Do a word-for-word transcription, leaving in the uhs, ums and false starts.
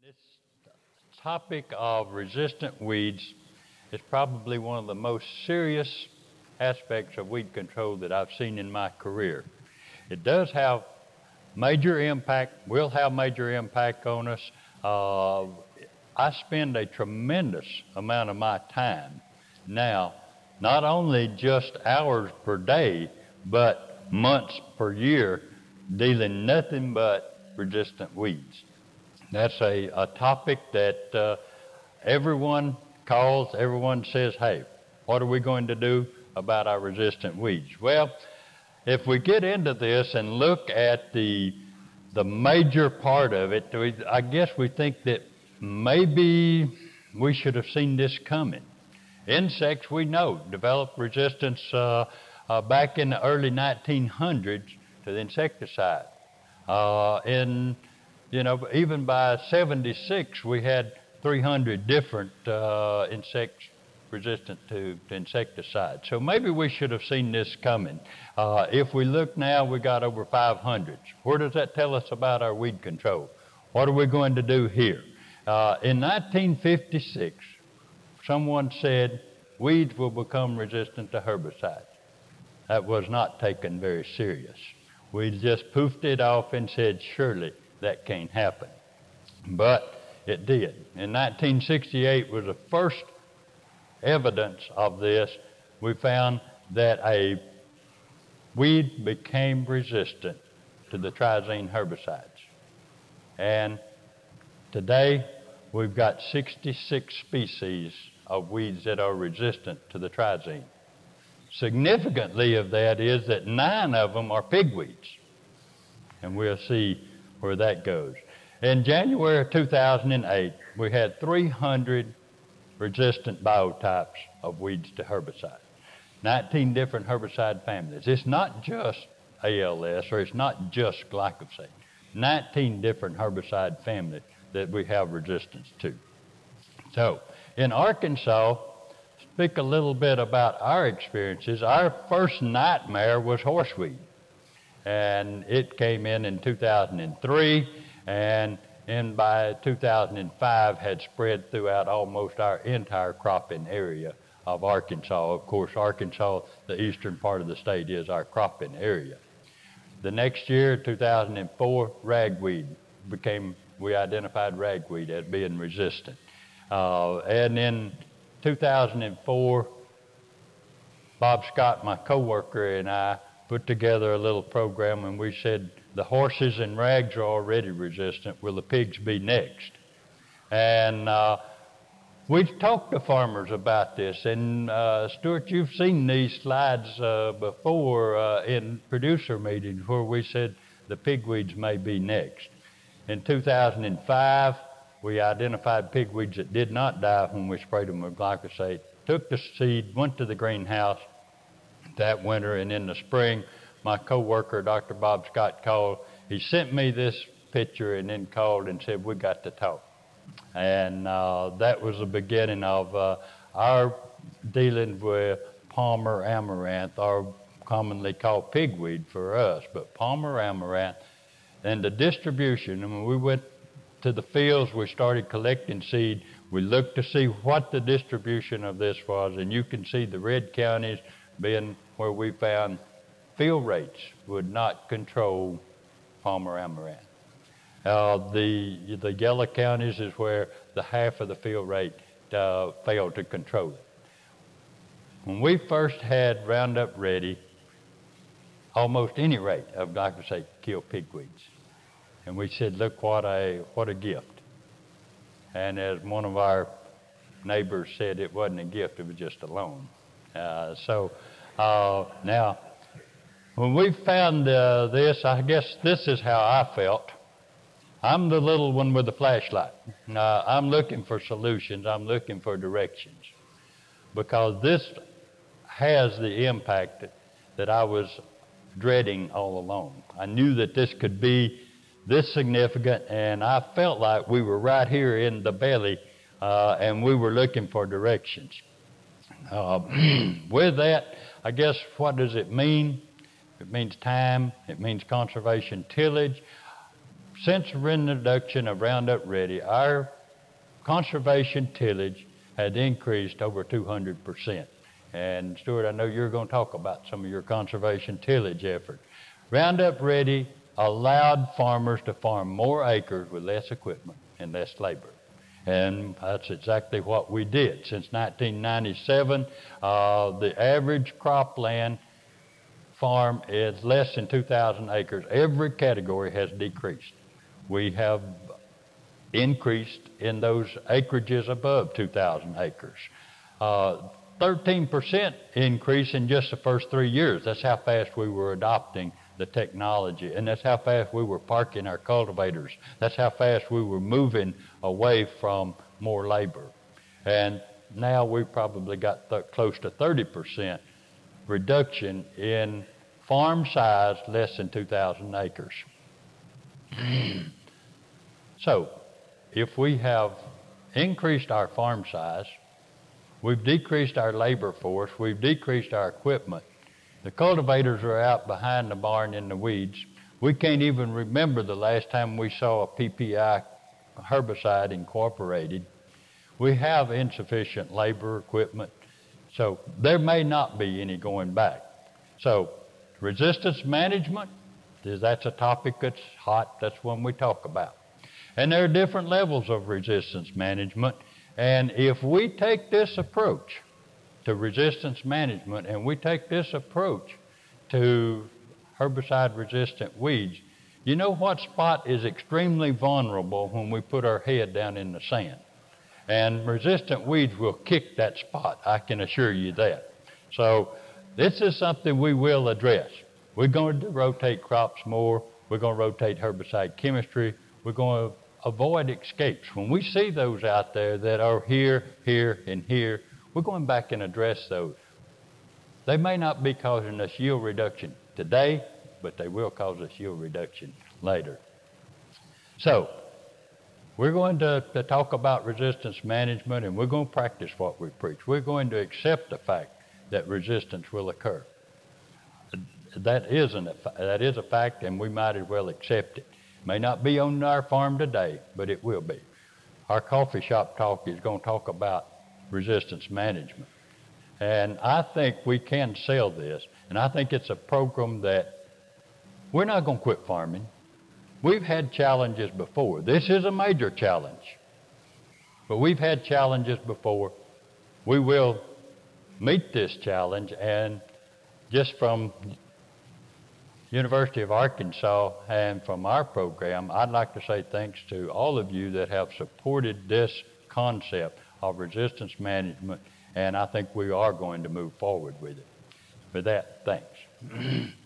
This topic of resistant weeds is probably one of the most serious aspects of weed control that I've seen in my career. It does have major impact, will have major impact on us. Uh, I spend a tremendous amount of my time now, not only just hours per day, but months per year, dealing nothing but resistant weeds. That's a, a topic that uh, everyone calls, everyone says, hey, what are we going to do about our resistant weeds? Well, if we get into this and look at the, the major part of it, we, I guess we think that maybe we should have seen this coming. Insects, we know, developed resistance uh, uh, back in the early nineteen hundreds to the insecticide. Uh, in You know, even by seventy-six, we had three hundred different uh, insects resistant to, to insecticide. So maybe we should have seen this coming. Uh, if we look now, we got over five hundred. Where does that tell us about our weed control? What are we going to do here? Uh, in nineteen fifty-six, someone said weeds will become resistant to herbicides. That was not taken very serious. We just poofed it off and said, surely that can't happen. But it did. In nineteen sixty-eight was the first evidence of this. We found that a weed became resistant to the triazine herbicides. And today we've got sixty-six species of weeds that are resistant to the triazine. Significantly of that is that nine of them are pigweeds. And we'll see where that goes. In January of two thousand eight, we had three hundred resistant biotypes of weeds to herbicide. nineteen different herbicide families. It's not just A L S or it's not just glyphosate. nineteen different herbicide families that we have resistance to. So, in Arkansas, speak a little bit about our experiences. Our first nightmare was horseweed. And it came in in two thousand three, and in by two thousand five had spread throughout almost our entire cropping area of Arkansas. Of course, Arkansas, the eastern part of the state, is our cropping area. The next year, two thousand four, ragweed became, we identified ragweed as being resistant. Uh, and in two thousand four, Bob Scott, my coworker, and I put together a little program, and we said the horses and rags are already resistant. Will the pigs be next? And uh, we've talked to farmers about this. And uh, Stuart, you've seen these slides uh, before uh, in producer meetings where we said the pigweeds may be next. In two thousand five, we identified pigweeds that did not die when we sprayed them with glyphosate. Took the seed, went to the greenhouse that winter, and in the spring, my coworker, Doctor Bob Scott, called. He sent me this picture and then called and said, we got to talk. And uh, that was the beginning of uh, our dealing with Palmer amaranth, or commonly called pigweed for us, but Palmer amaranth. And the distribution, and when we went to the fields, we started collecting seed. We looked to see what the distribution of this was, and you can see the red counties being where we found field rates would not control Palmer amaranth. Uh, the, the yellow counties is where the half of the field rate uh, failed to control it. When we first had Roundup Ready, almost any rate of glyphosate killed pigweeds. And we said, look what a, what a gift. And as one of our neighbors said, it wasn't a gift, it was just a loan. Uh, so uh, now, when we found uh, this, I guess this is how I felt. I'm the little one with the flashlight. Uh, I'm looking for solutions. I'm looking for directions. Because this has the impact that, that I was dreading all along. I knew that this could be this significant, and I felt like we were right here in the belly, uh, and we were looking for directions. Uh, with that, I guess, what does it mean? It means time. It means conservation tillage. since the introduction of Roundup Ready, our conservation tillage has increased over two hundred percent. And Stuart, I know you're going to talk about some of your conservation tillage efforts. Roundup Ready allowed farmers to farm more acres with less equipment and less labor. And that's exactly what we did. Since nineteen ninety-seven, uh, the average cropland farm is less than two thousand acres. Every category has decreased. We have increased in those acreages above two thousand acres. Uh, thirteen percent increase in just the first three years. That's how fast we were adopting the technology, and that's how fast we were parking our cultivators. That's how fast we were moving away from more labor. And now we've probably got th- close to thirty percent reduction in farm size less than two thousand acres. So, if we have increased our farm size, we've decreased our labor force, we've decreased our equipment, the cultivators are out behind the barn in the weeds. We can't even remember the last time we saw a P P I herbicide incorporated. We have insufficient labor, equipment, so there may not be any going back. So resistance management, that's a topic that's hot, that's one we talk about. And there are different levels of resistance management, and if we take this approach to resistance management, and we take this approach to herbicide-resistant weeds, you know what spot is extremely vulnerable when we put our head down in the sand? And resistant weeds will kick that spot, I can assure you that. So this is something we will address. We're going to rotate crops more, we're going to rotate herbicide chemistry, we're going to avoid escapes. When we see those out there that are here, here, and here, we're going back and address those. They may not be causing us yield reduction today, but they will cause us yield reduction later. So, we're going to, to talk about resistance management, and we're going to practice what we preach. We're going to accept the fact that resistance will occur. That isn't a, that is a fact, and we might as well accept it. May not be on our farm today, but it will be. Our coffee shop talk is going to talk about resistance management. And I think we can sell this, and I think it's a program that we're not going to quit farming. We've had challenges before. This is a major challenge, but we've had challenges before. We will meet this challenge, and just from University of Arkansas and from our program, I'd like to say thanks to all of you that have supported this concept of resistance management, and I think we are going to move forward with it. With that, thanks.